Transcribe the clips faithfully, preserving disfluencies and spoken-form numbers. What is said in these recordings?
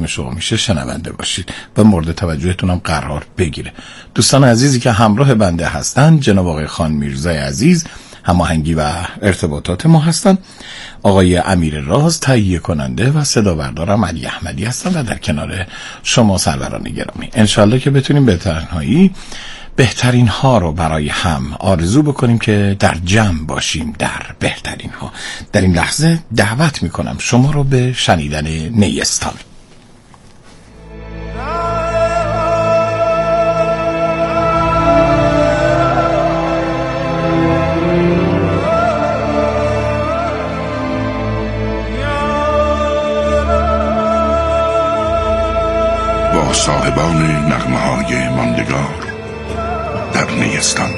شما میشه شنونده باشید و مورد توجهتونم قرار بگیره. دوستان عزیزی که همراه بنده هستن جناب آقای خان میرزای عزیز هماهنگی و ارتباطات ما هستن، آقای امیر راز تهیه کننده و صدا بردارم علی احمدی هستن و در کنار شما سروران گرامی. انشالله که بتونیم به تنهایی بهترین ها رو برای هم آرزو بکنیم که در جمع باشیم در بهترین ها. در این لحظه دعوت میکنم شما رو به شنیدن نیستان. با صاحبان نغمه های ماندگار در نیستان.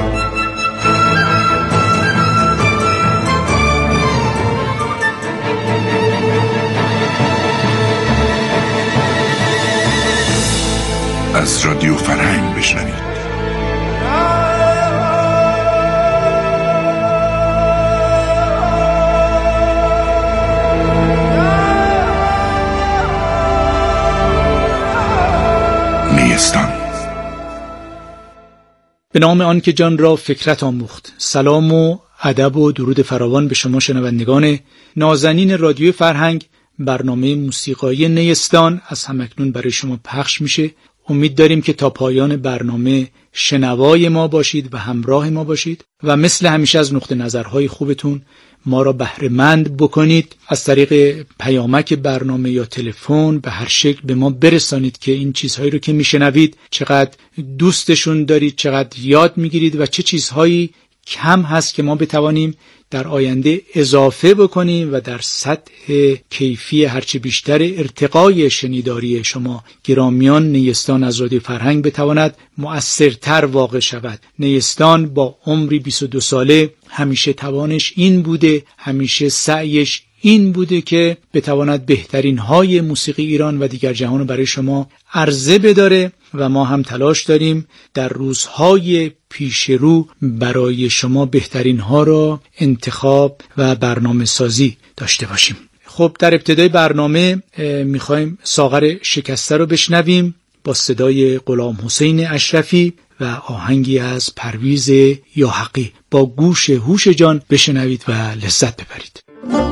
از رادیو فرهنگ بشنوید. نیستان. به نام آن که جان را فکرت آموخت. سلام و ادب و درود فراوان به شما شنوندگان نازنین رادیو فرهنگ. برنامه موسیقایی نیستان از همکنون برای شما پخش میشه. امید داریم که تا پایان برنامه شنوای ما باشید و همراه ما باشید و مثل همیشه از نقطه نظرهای خوبتون ما را بهره مند بکنید. از طریق پیامک برنامه یا تلفن به هر شکل به ما برسانید که این چیزهایی رو که میشنوید چقدر دوستشون دارید، چقدر یاد میگیرید و چه چیزهایی کم هست که ما بتوانیم در آینده اضافه بکنیم و در سطح کیفی هرچه بیشتر ارتقای شنیداری شما گرامیان نیستان از رادیو فرهنگ بتواند مؤثرتر واقع شود. نیستان با عمری بیست و دو ساله همیشه توانش این بوده، همیشه سعیش این بوده که بتواند بهترین های موسیقی ایران و دیگر جهان رو برای شما عرضه بداره و ما هم تلاش داریم در روزهای پیش رو برای شما بهترین ها را انتخاب و برنامه سازی داشته باشیم. خب در ابتدای برنامه میخوایم ساغر شکسته رو بشنویم با صدای غلام حسین اشرفی و آهنگی از پرویز یاحقی. با گوش هوش جان بشنوید و لذت ببرید.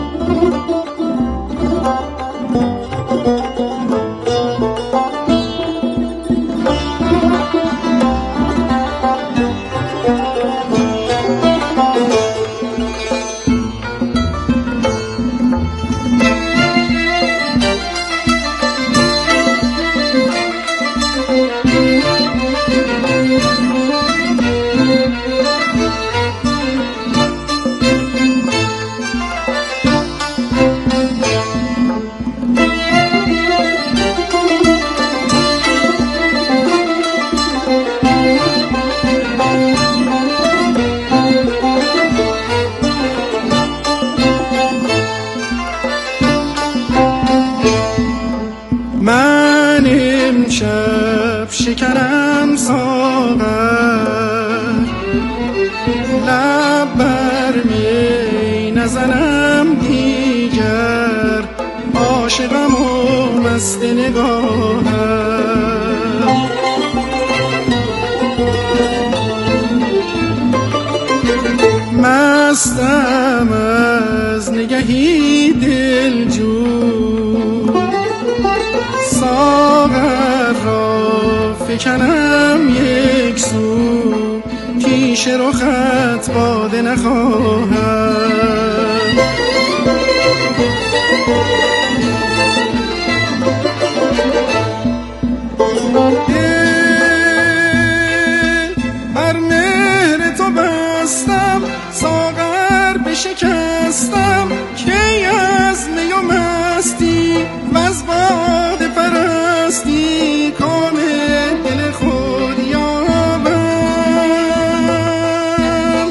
شکرم ساغر لب بر می نزنم دیگر، عاشقم و مست نگاهم. مستم از نگهی دلجو، ساغر را فکنم یک سو، پیش رخت باده نخواهم. دل بر مهر تو بستم، ساغر بشکستم، کی از می و مستی و از باده پرستی کام دل خود یابم.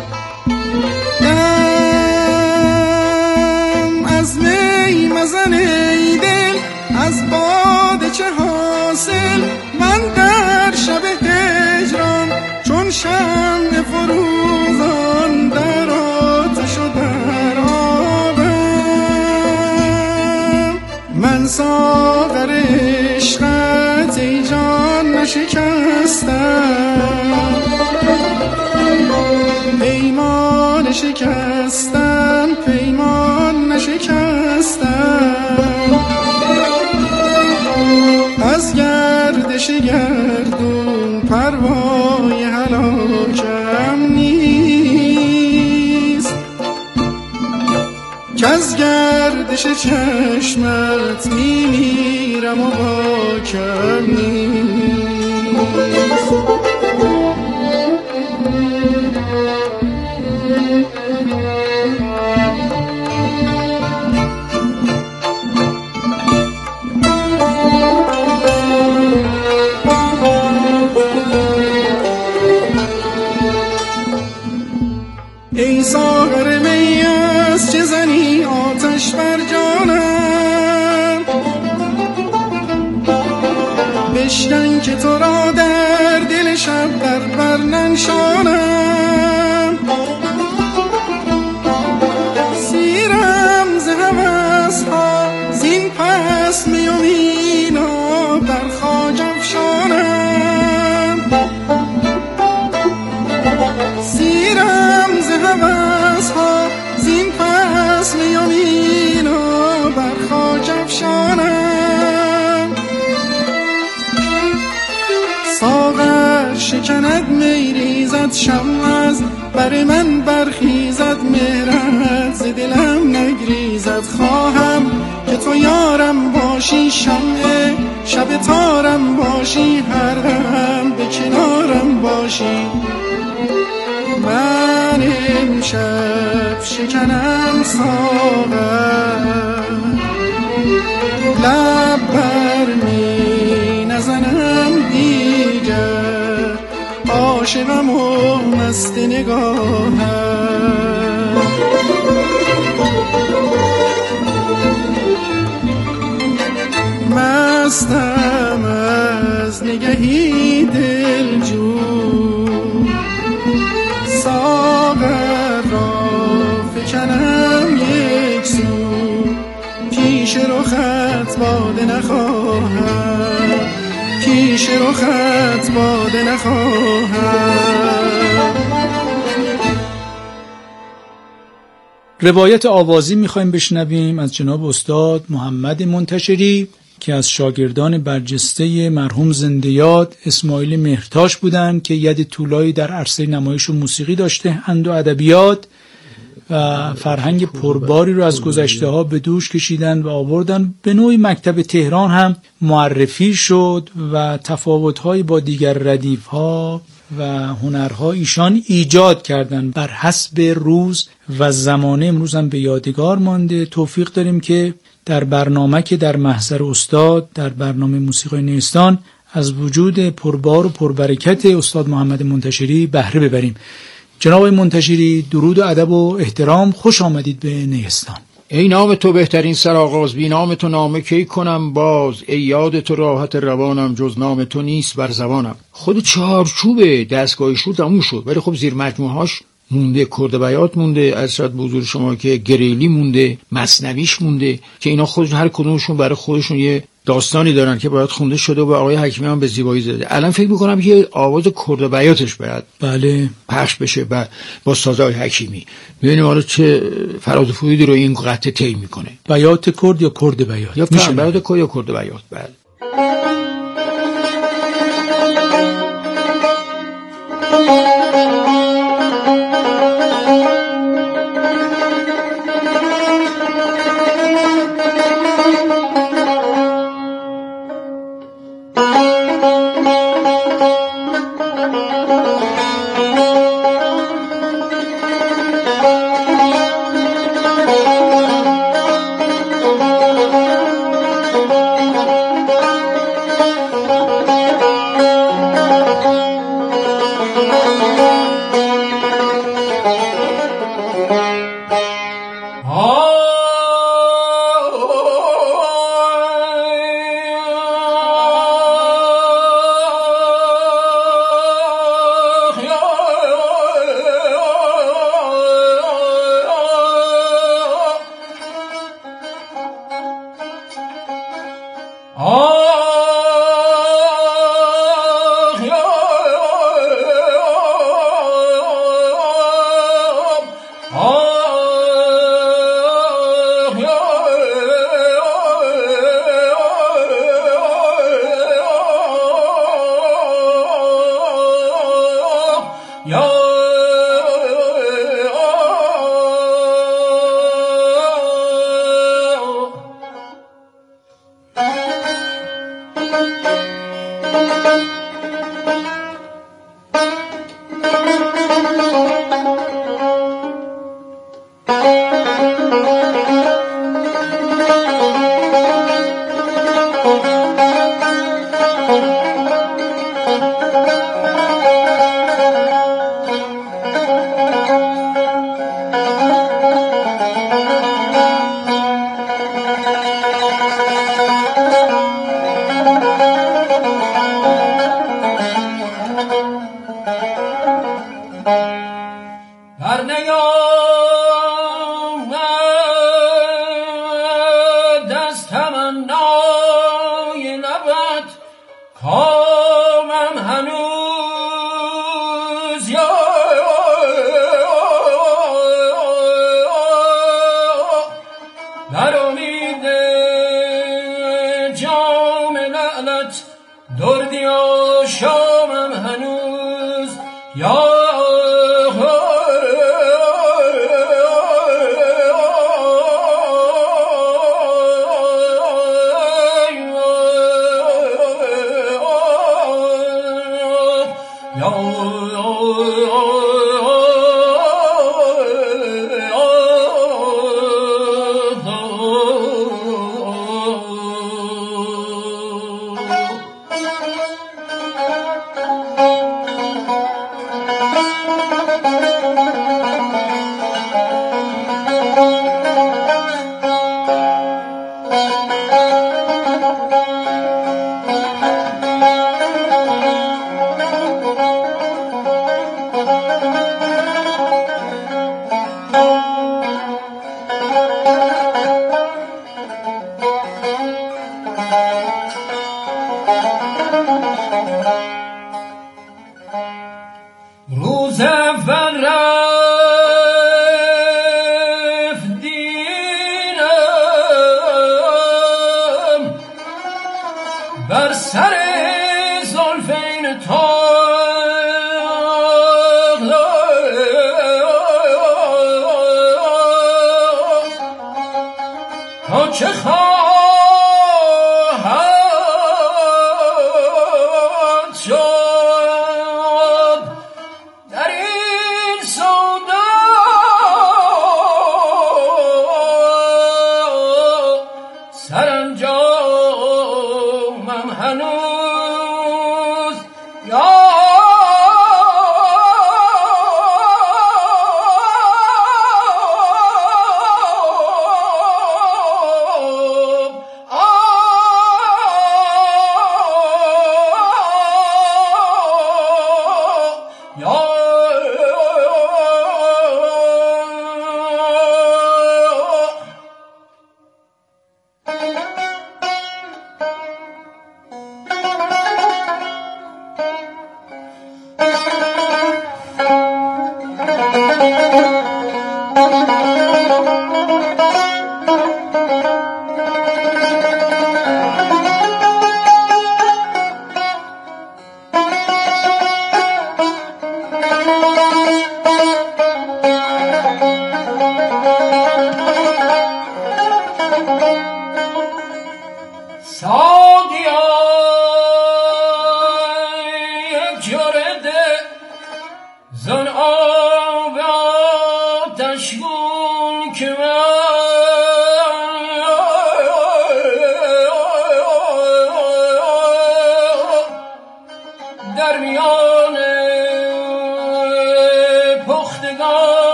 دم از می مزن ای دل، از باده چه حاصل، من در شب هجران چون شمع فروزان در آتش و در آبم. من سا ساغر عشقت ای جان نشکستم، پیمان شکستم پیمان نشکستم، از گردش گردون پروای هلاکم نیست، که از گردش چشمت میمیرم و باکم نیست. ای ساغر می از چه زنی آتش بر جانم، بشکن که تو را در دل شب در بر ننشانم، سیرم ز هوس ها زین پس می و مینا بر خاک افشانم، سیرم ز هوس ها زین پس می و مینا بر خاک افشانم، ساغر شکند می ریزد شمع از بر من برخیزد، مهرت ز دلم نگریزد، خواهم که تو یارم باشی، شمع شب تارم باشی، هر دم به کنارم باشی. من امشب شکنم ساغر، لب بر می نزنم دیگر، عاشقم و مست نگاهم، مستم از نگهی دلجو، ساغر را فکنم یک سو، پیش رخت باده نخواهم، پیش رخت باده نخواهم. روایت آوازی میخوایم بشنویم از جناب استاد محمد منتشری که از شاگردان برجسته مرحوم زنده یاد اسماعیل مهرتاش بودند که ید طولایی در عرصه نمایش و موسیقی داشته اند و ادبیات و فرهنگ پرباری رو از گذشته ها به دوش کشیدن و آوردن. به نوعی مکتب تهران هم معرفی شد و تفاوت‌های با دیگر ردیف‌ها و هنرها ایشان ایجاد کردن بر حسب روز و زمانه. امروز هم به یادگار مانده. توفیق داریم که در برنامه که در محضر استاد در برنامه موسیقی نیستان از وجود پربار و پربرکت استاد محمد منتشری بهره ببریم. جناب منتشری، درود و ادب و احترام، خوش آمدید به نیستان. ای نام تو بهترین سرآغاز، بی نام تو نامه کی کنم باز، ای یاد تو راحت روانم، جز نام تو نیست بر زبانم. خود چارچوب دستگاه شور تموم شد، ولی خب زیر مجموعهاش مونده، کرد بیات مونده، از شاید بزرگ شما که گریلی مونده، مثنویش مونده که اینا خودشون هر کدومشون برای خودشون یه داستانی دارن که باید خونده شده و آقای حکیمی هم به زیبایی زده. الان فکر میکنم که آواز کرد بیاتش باید بله پخش بشه و با سازهای حکیمی. ببینیم حالا چه فراز و فرودی رو این قطعه طی میکنه. بیات کرد یا کرد بیات؟ یا میشه بیات کرد یا کرد بیات. بله. Oh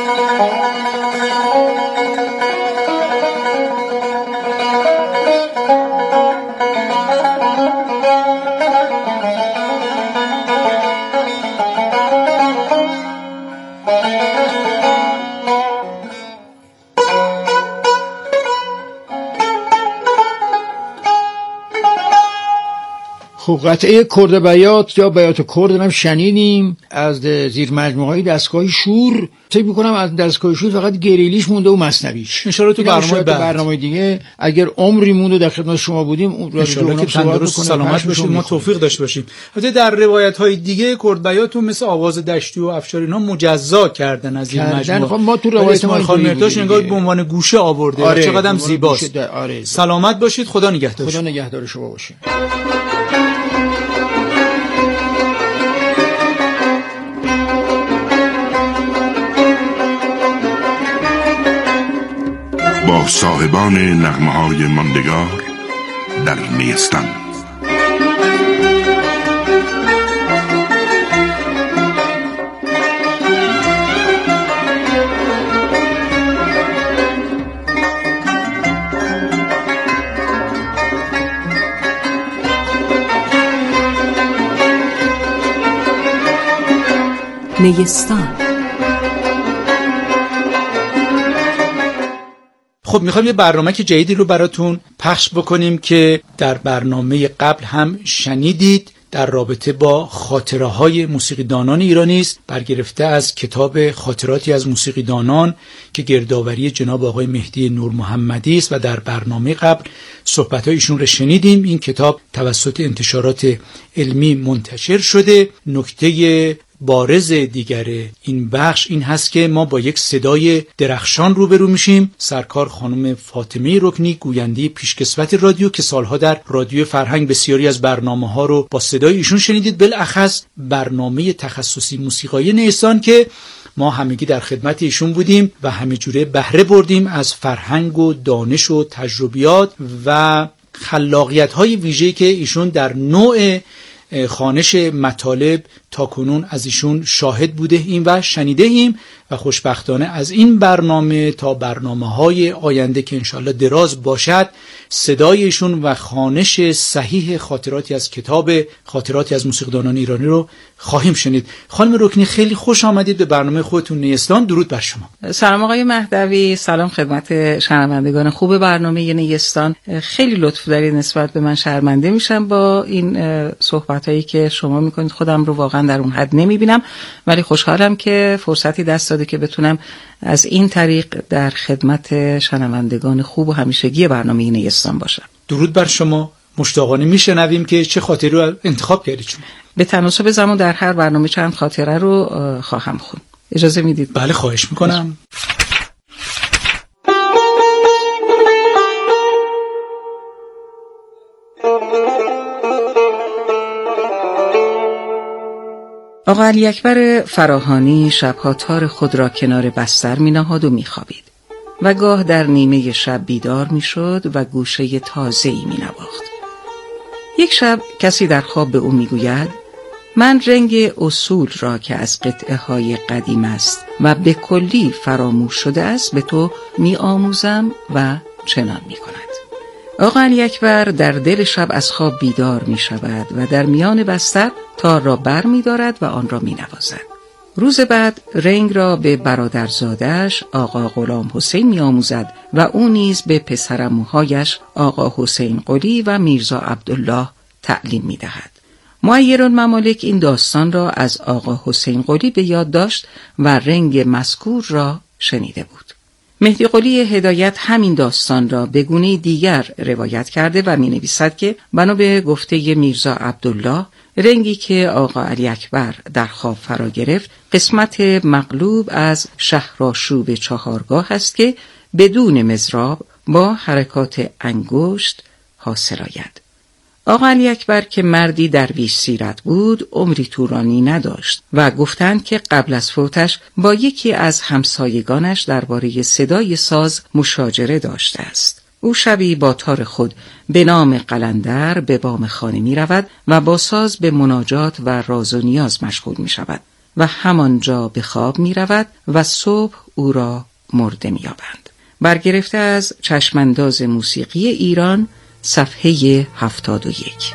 خب قطعه کرد بیات یا بیات کرد هم شنیدیم از زیر مجموعه دستگاه شور. فکر می‌کنم از دستگاه شور فقط گریلیش مونده و مثنویش. ان شاء الله تو برنامه بعد برنامه دیگه اگر عمری مونده در خدمت شما بودیم ان شاء الله که تندرست سلامت باشید، ما توفیق داشته باشیم. البته در روایت‌های دیگه کرد بیاتو مثل آواز دشتی و افشار اینا مجزا کردن از این مجموعه. خب ما تو روایت ما خانم مرتاش انگار به عنوان گوشه آورده. آره، چقدر هم زیباست. آره. سلامت باشید، خدا نگهدار. خدا نگهدار شما باشه. با صاحبان نغمه‌های ماندگار در نیستان. نیستان. خب میخوایم یه برنامه که جدیدی رو براتون پخش بکنیم که در برنامه قبل هم شنیدید، در رابطه با خاطره های موسیقیدانان ایرانی است، برگرفته از کتاب خاطراتی از موسیقیدانان که گردآوری جناب آقای مهدی نور محمدی است و در برنامه قبل صحبت های ایشون رو شنیدیم. این کتاب توسط انتشارات علمی منتشر شده. نکته بارز دیگر این بخش این هست که ما با یک صدای درخشان روبرو میشیم. سرکار خانم فاطمه رکنی، گوینده پیشکسوت رادیو که سالها در رادیو فرهنگ بسیاری از برنامه ها رو با صدای ایشون شنیدید، بالاخص برنامه تخصصی موسیقایی نیستان که ما همگی در خدمت ایشون بودیم و همه جوره بهره بردیم از فرهنگ و دانش و تجربیات و خلاقیت های ویژه‌ای که ایشون در نوع خوانش مطالب تا کنون از ایشون شاهد بوده ایم و شنیده ایم و خوشبختانه از این برنامه تا برنامه‌های آینده که انشالله دراز باشد صدای ایشون و خوانش صحیح خاطراتی از کتاب خاطراتی از موسیقیدانان ایرانی رو خواهیم شنید. خانم رکنی خیلی خوش آمدید به برنامه خودتون نیستان. درود بر شما. سلام آقای مهدوی، سلام خدمت شنوندگان خوب برنامه نیستان. خیلی لطف دارید نسبت به من، شرمنده میشم با این صحبتایی که شما میکنید، خودم رو واقعا در اون حد نمیبینم، ولی خوشحالم که فرصتی دست داده که بتونم از این طریق در خدمت شنوندگان خوب و همیشگی برنامه نیستان باشم. درود بر شما. مشتاقانه میشنویم که چه خاطری رو انتخاب کردید شما. به تناسب زمان در هر برنامه چند خاطره رو خواهم خوند. اجازه میدید؟ بله خواهش میکنم. آقا علی اکبر فراهانی شبها تار خود را کنار بستر می نهاد و می خوابید و گاه در نیمه شب بیدار می شد و گوشه تازه‌ای می نواخت. یک شب کسی در خواب به او می گوید من رنگ اصول را که از قطعه های قدیم است و به کلی فراموش شده است به تو می آموزم و چنان می کند. آقا علی اکبر در دل شب از خواب بیدار می شود و در میان بستر تار را بر می دارد و آن را می نوازد. روز بعد رنگ را به برادرزادش آقا غلام حسین می آموزد و او نیز به پسرعموهایش آقا حسین قلی و میرزا عبدالله تعلیم می دهد. معیرالممالک این داستان را از آقا حسین قلی به یاد داشت و رنگ مذکور را شنیده بود. مهدی قلی هدایت همین داستان را به گونه دیگر روایت کرده و می نویسد که بنا به گفته میرزا عبدالله رنگی که آقا علی اکبر در خواب فرا گرفت قسمت مغلوب از شهرآشوب چهارگاه است که بدون مضراب با حرکات انگشت حاصل آید. آقا علی اکبر که مردی درویش سیرت بود عمری طولانی نداشت و گفتند که قبل از فوتش با یکی از همسایگانش درباره صدای ساز مشاجره داشته است. او شبی با تار خود به نام قلندر به بام خانه می رود و با ساز به مناجات و راز و نیاز مشغول می شود و همانجا به خواب می رود و صبح او را مرده می یابند. برگرفته از چشمانداز موسیقی ایران، صفحه هفتاد و یک.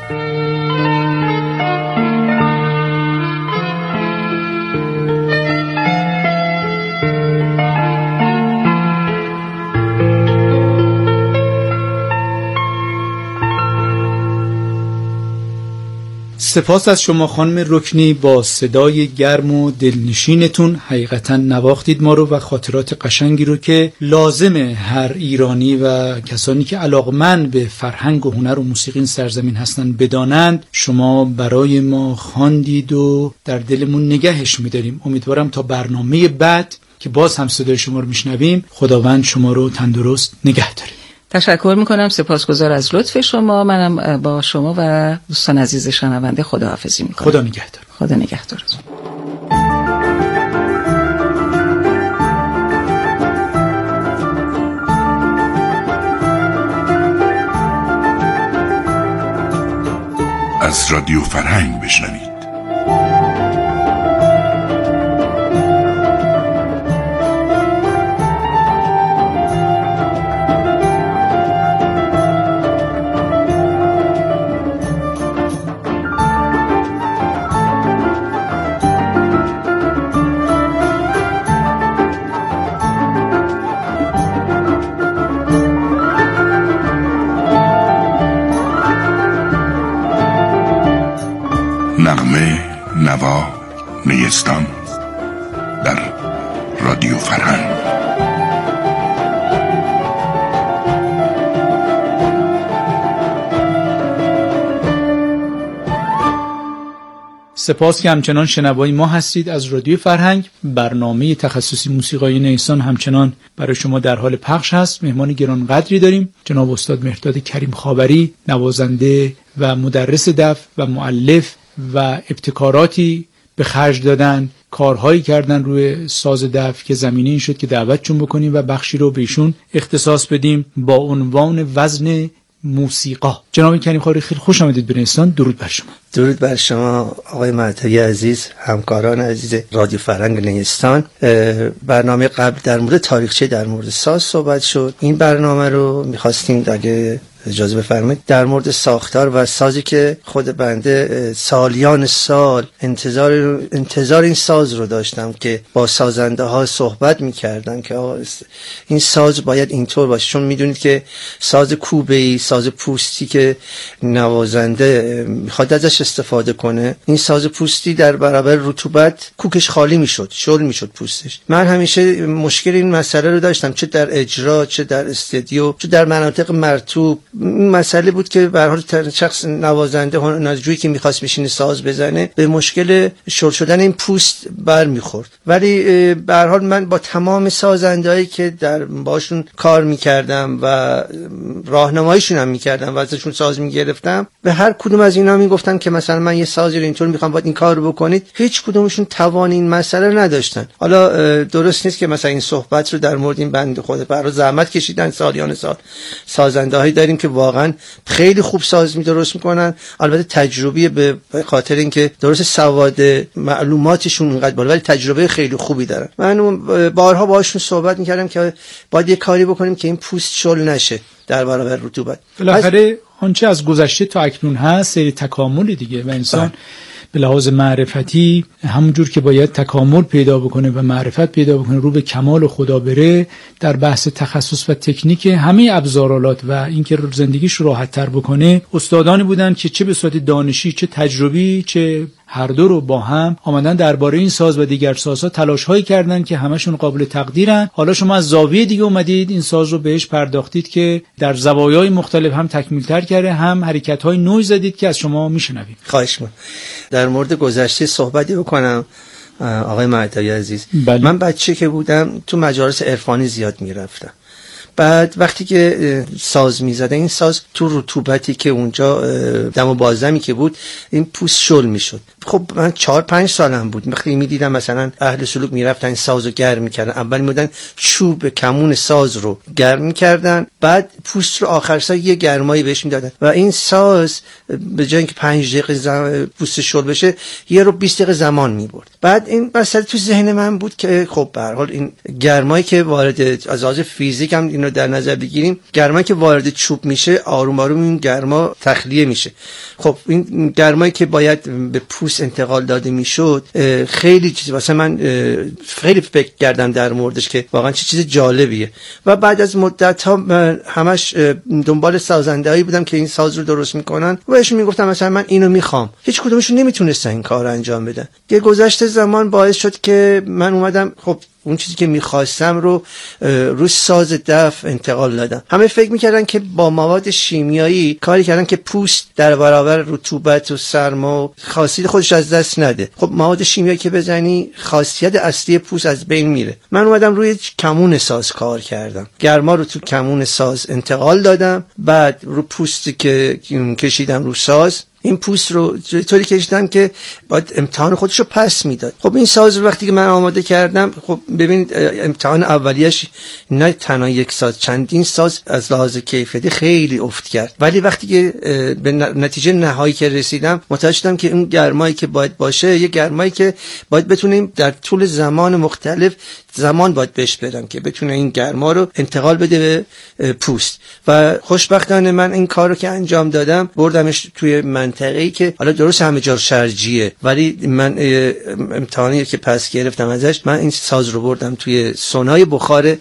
سپاس از شما خانم رکنی، با صدای گرم و دلنشینتون حقیقتا نواختید ما رو و خاطرات قشنگی رو که لازمه هر ایرانی و کسانی که علاقمند به فرهنگ و هنر و موسیقی این سرزمین هستن بدانند. شما برای ما خواندید و در دلمون نگهش می‌داریم. امیدوارم تا برنامه بعد که باز هم صدای شما رو میشنویم خداوند شما رو تندرست نگه داره. تشکر میکنم، سپاسگزار از لطف شما. منم با شما و دوستان عزیز شنونده خداحافظی میکنم. خدا نگهدار. خدا نگهدار. از رادیو فرهنگ بشنوید. نغمه نوا نیستان در رادیو فرهنگ. سپاس که همچنان شنوای ما هستید از رادیو فرهنگ. برنامه تخصصی موسیقای نیستان همچنان برای شما در حال پخش هست. مهمان گرانقدری داریم، جناب استاد مهرداد کریم خاوری، نوازنده و مدرس دف و مؤلف و ابتکاراتی به خرج دادن، کارهایی کردن روی ساز دف که زمینه این شد که دعوتشون بکنیم و بخشی رو بهشون اختصاص بدیم با عنوان وزن موسیقا. جناب کریم خاوری خیلی خوش آمدید به نیستان. درود بر شما. درود بر شما آقای مهدوی عزیز، همکاران عزیز رادیو فرهنگ نیستان. برنامه قبل در مورد تاریخچه در مورد ساز صحبت شد. این برنامه رو می‌خواستیم اگه اجازه بفرمایید در مورد ساختار و سازی که خود بنده سالیان سال انتظار انتظار این ساز رو داشتم که با سازنده ها صحبت می‌کردن که این ساز باید اینطور باشه، چون می‌دونید که ساز کوبه‌ای، ساز پوستی که نوازنده می‌خواد ازش استفاده کنه، این ساز پوستی در برابر رطوبت کوکش خالی میشد، شل میشد پوستش. من همیشه مشکل این مسئله رو داشتم، چه در اجرا، چه در استودیو، چه در مناطق مرطوب. این مسئله بود که به هر حال شخص نوازنده هنرجویی که می‌خواست بشینه ساز بزنه به مشکل شل شدن این پوست برمیخورد. ولی به هر حال من با تمام سازندهایی که در باشون کار می‌کردم و راهنماییشون هم می‌کردم و ازشون ساز می‌گرفتم، به هر کدوم از اینا میگفتن که مثلا من یه سازی رو اینطور می‌خوام باید این کار رو بکنید. هیچ کدومشون توان این مسئله نداشتن. حالا درست نیست که مثلا این صحبت رو در مورد این بنده خود برای زحمت کشیدن سالیان سال سازنده‌هایی داریم که واقعا خیلی خوب ساز می درست میکنن، البته تجربی به خاطر اینکه درست سواد معلوماتشون اینقدر بالا، ولی تجربه خیلی خوبی دارن. من بارها باهاشون صحبت میکردم که باید یه کاری بکنیم که این پوست شل نشه در برابر رطوبت. بالاخره آنچه از گذشته تا اکنون هست سری تکامل دیگه و انسان به لحاظ معرفتی همونجور که باید تکامل پیدا بکنه و معرفت پیدا بکنه، رو به کمال و خدا بره، در بحث تخصص و تکنیک همه ابزارالات و اینکه زندگیش رو راحت تر بکنه، استادانی بودن که چه به صورت دانشی، چه تجربی، چه هر دو رو با هم آمدن درباره این ساز و دیگر سازها تلاش هایی کردن که همشون قابل تقدیرن. حالا شما از زاویه دیگه اومدید این ساز رو بهش پرداختید که در زوایای مختلف هم تکمیل تر کرده، هم حرکت های نوعی زدید که از شما میشنویم. خواهش می‌کنم در مورد گذشته صحبتی بکنم آقای مهدوی عزیز. بله. من بچه که بودم تو مجالس عرفانی زیاد میرفتم بعد وقتی که ساز میزدن این ساز تو رطوبتی که اونجا دم و بازدمی که بود این پوست شل میشد. خب من چهار پنج سالم بود وقتی میدیدم مثلا اهل سلوک میرفتن این سازو گرم میکردن، اول میدن چوب کمون ساز رو گرم میکردن، بعد پوست رو آخر سال یه گرمایی بهش میدادن و این ساز به جای اینکه پنج دقیقه زم... پوست شل بشه یه رو بیست دقیقه زمان میبرد. بعد این مسئله تو ذهن من بود که خب به هر حال این گرمایی که وارد از لحاظ فیزیک هم اینو در نظر بگیریم، گرمایی که وارد چوب میشه آروم آروم این گرما تخلیه میشه. خب این گرمایی که باید به پوست انتقال داده میشد خیلی چیز واسه من خیلی فکر کردم در موردش که واقعا چه چیز جالبیه. و بعد از مدت ها همش دنبال سازنده‌ای بودم که این ساز رو درست میکنن و بهشون میگفتم مثلا من اینو میخوام، هیچ کدومشون نمیتونستن این کار انجام بدن. که گذشت زمان باعث شد که من اومدم خب اون چیزی که میخواستم رو رو ساز دف انتقال دادم. همه فکر میکردن که با مواد شیمیایی کاری کردن که پوست در برابر رطوبت و سرما و خاصیت خودش از دست نده. خب مواد شیمیایی که بزنی خاصیت اصلی پوست از بین میره. من اومدم روی کمون ساز کار کردم، گرما رو تو کمون ساز انتقال دادم، بعد رو پوستی که کشیدم رو ساز این پوست رو طوری کشیدم که باید امتحان خودش رو پس میداد. خب این ساز رو وقتی که من آماده کردم، خب ببینید امتحان اولیش نه تنها یک ساز، چندین ساز از لحاظ کیفیتی خیلی افت کرد، ولی وقتی که به نتیجه نهایی که رسیدم متوجه شدم که اون گرمایی که باید باشه یه گرمایی که باید بتونیم در طول زمان مختلف زمان باید بهش بدم که بتونه این گرما رو انتقال بده به پوست. و خوشبختانه من این کار رو که انجام دادم بردمش توی منطقه‌ای که حالا درست همه جا شرجیه، ولی من امتحانی که پس گرفتم ازش من این ساز رو بردم توی سونای بخار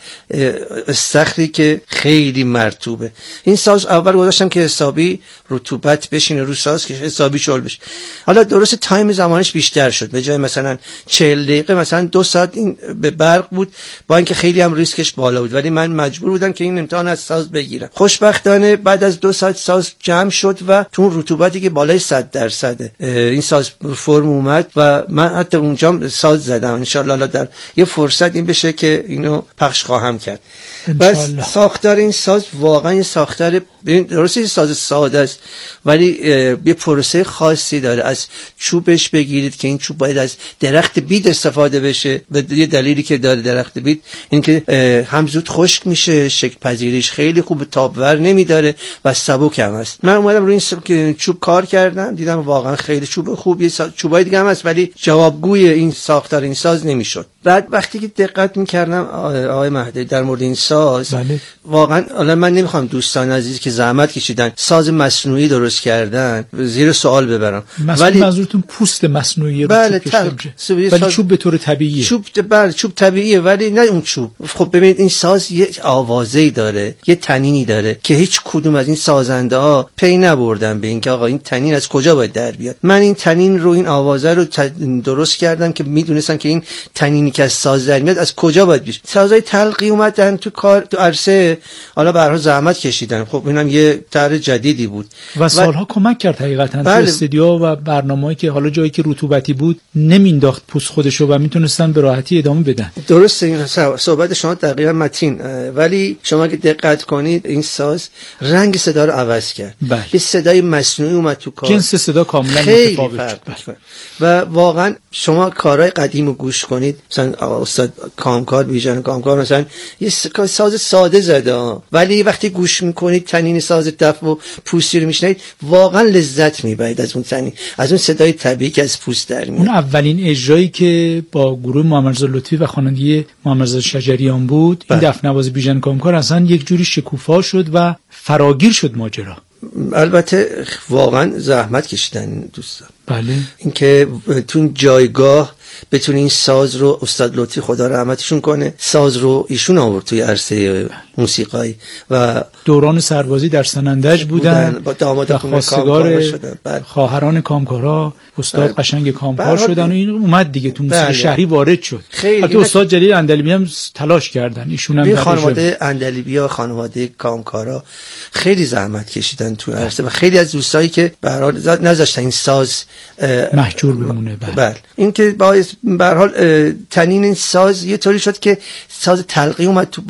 استخری که خیلی مرطوبه. این ساز اول گذاشتم که حسابی رطوبت بشینه رو ساز که حسابی شل بشه. حالا درست تایم زمانش بیشتر شد، به جای مثلا چهل دقیقه مثلا دو ساعت این به برق بود، با اینکه خیلی هم ریسکش بالا بود، ولی من مجبور بودم که این امتحان از ساز بگیرم. خوشبختانه بعد از دو ساعت ساز جمع شد و تو رطوبتی که بالای صد درصد این ساز فرم اومد و من حتی اونجا ساز زدم. ان شاء الله در یه فرصت این بشه که اینو پخش خواهم کرد. بس ساختار این ساز واقعا یه ساختار درسته ساز ساده است، ولی یه پروسه خاصی داره. از چوبش بگیرید که این چوب باید از درخت بید استفاده بشه، به یه دلیلی که داره درخت بید این که هم زود خشک میشه، شکل پذیریش خیلی خوب، تابور نمیداره و سبک هم است. من اومدم روی این چوب کار کردم، دیدم واقعا خیلی چوب خوبیه. چوبای دیگه هم هست ولی جوابگوی این ساختار این ساز نمیشد. بعد وقتی که دقت میکردم آقای مهدی در مورد این ساز، بله. واقعا الان من نمیخوام دوستان عزیز که زحمت کشیدن ساز مصنوعی درست کردن زیر سوال ببرم، ولی منظورتون پوست مصنوعی رو بله ولی ساز... چوب به طور طبیعیه. چوب بله چوب طبیعیه ولی نه اون چوب. خب ببینید این ساز یه آوازه‌ای داره، یه تنینی داره که هیچ کدوم از این سازنده ها پی نبردن به اینکه آقا این تنین از کجا باید در بیاد. من این تنین رو این آوازه رو درست کردم که میدونستم که این تنینی که از ساز در میاد از کجا باید بیاد. سازهای تلقی اومدن تو کار تو عرصه، حالا به هر حال زحمت کشیدن. خب اینم یه طرح جدیدی بود و سالها و... کمک کرد حقیقتا. بله. تو استودیو و برنامه‌ای که حالا جایی که رطوبتی بود نمینداخت پوست خودشو و میتونستن به راحتی ادامه بدن. درسته این صحبت شما دقیقاً متین، ولی شما که دقت کنید این ساز رنگ صدا رو عوض کرد. بله. یه صدای مصنوعی اومد تو کار، جنس صدا کاملا متفاوت شد. و واقعا شما کارهای قدیم رو گوش کنید، مثلا استاد کامکار بیژن کامکار مثلا یه ساز ساده زده، ولی وقتی گوش میکنید تنین ساز دف و پوستی رو میشنید واقعا لذت میبرید از اون تنین، از اون صدای طبیعی که از پوست در میاد. اون اولین اجرایی که با گروه محمد رضا لطفی و خوانندگی محمد رضا شجریان بود، این دف نواز بیژن کامکار اصلا یک جوری شکوفا شد و فراگیر شد ماجرا. البته واقعا زحمت کشیدن دوستان. بله. اینکه تو جایگاه بتونه این ساز رو استاد لطفی خدا رحمتشون کنه، ساز رو ایشون آورد توی عرصه موسیقایی و دوران سربازی در سنندج بودن, بودن با داماد خواستگار خواهران کامکارا استاد قشنگ کامکار شدن و این اومد دیگه تو موسیقی شهری وارد شد. حتی استاد جلیل اندلیبی هم تلاش کردن، ایشون هم خانواده اندلیبی و خانواده کامکارا خیلی زحمت کشیدن تو عرصه و خیلی از دوستایی که به هر حال نذاشتن این ساز محجور بمونه. بله این که باعث به هر حال تنین این ساز یه طوری شد که ساز تلقی اومد تو